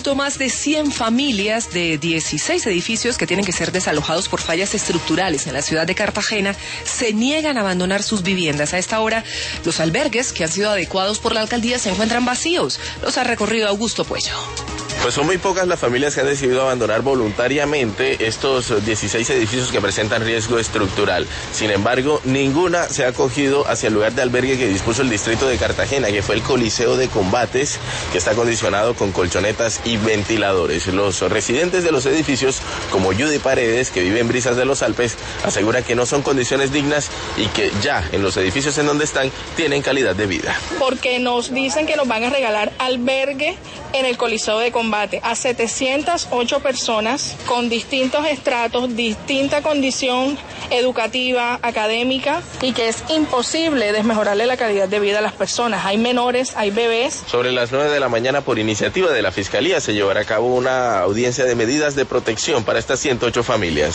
poquito más de 100 familias de 16 edificios que tienen que ser desalojados por fallas estructurales en la ciudad de Cartagena se niegan a abandonar sus viviendas. A esta hora, los albergues que han sido adecuados por la alcaldía se encuentran vacíos. Los ha recorrido Augusto Puello. Pues son muy pocas las familias que han decidido abandonar voluntariamente estos 16 edificios que presentan riesgo estructural. Sin embargo, ninguna se ha acogido hacia el lugar de albergue que dispuso el distrito de Cartagena, que fue el Coliseo de Combates, que está acondicionado con colchonetas y ventiladores. Los residentes de los edificios, como Judy Paredes, que vive en Brisas de los Alpes, asegura que no son condiciones dignas y que ya en los edificios en donde están tienen calidad de vida. Porque nos dicen que nos van a regalar albergue en el Coliseo de Combate a 708 personas con distintos estratos, distinta condición educativa, académica, y que es imposible desmejorarle la calidad de vida a las personas. Hay menores, hay bebés. Sobre las 9 de la mañana, por iniciativa de la Fiscalía, se llevará a cabo una audiencia de medidas de protección para estas 108 familias.